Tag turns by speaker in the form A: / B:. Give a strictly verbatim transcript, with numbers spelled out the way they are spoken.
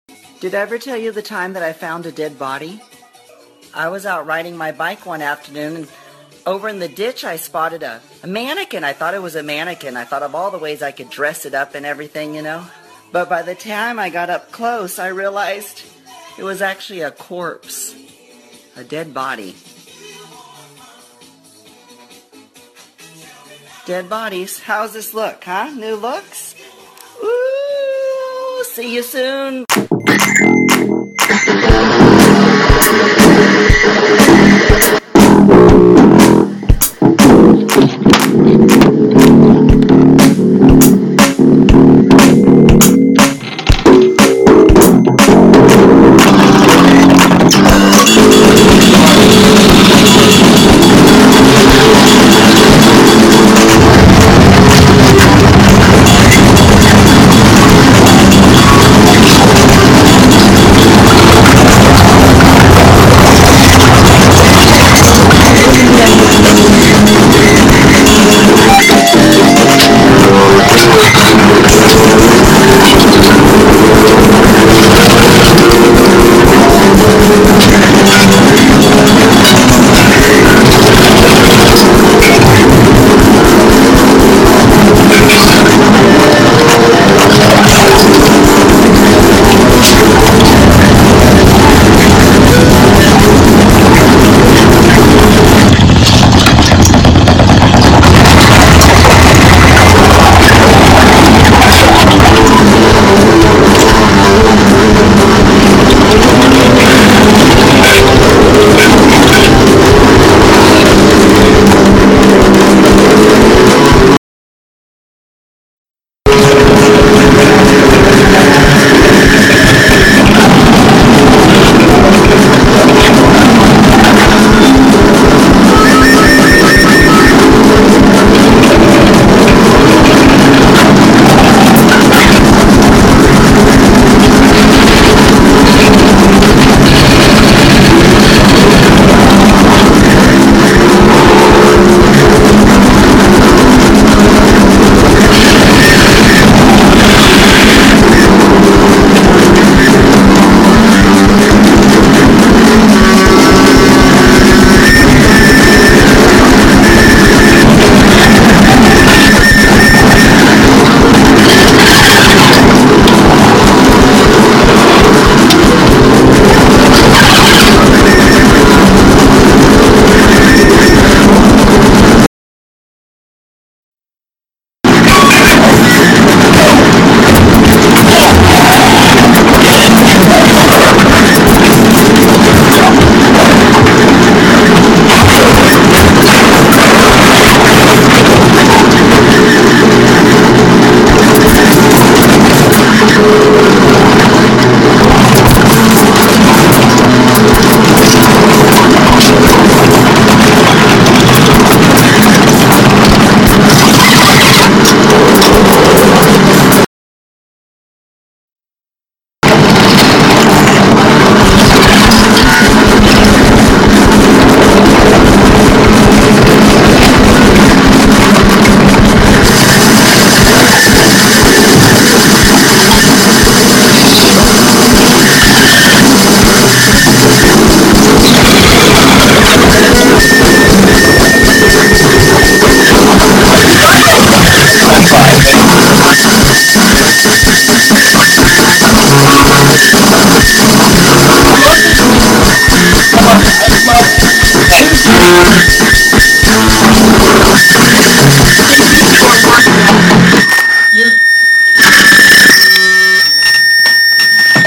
A: Did I ever tell you the time that I found a dead body? I was out riding my bike one afternoon, and over in the ditch I spotted a, a mannequin. I thought it was a mannequin. I thought of all the ways I could dress it up and everything, you know. But by the time I got up close, I realized it was actually a corpse, a dead body. Dead bodies. How's this look, huh? New looks? Ooh, see you soon.
B: Come on.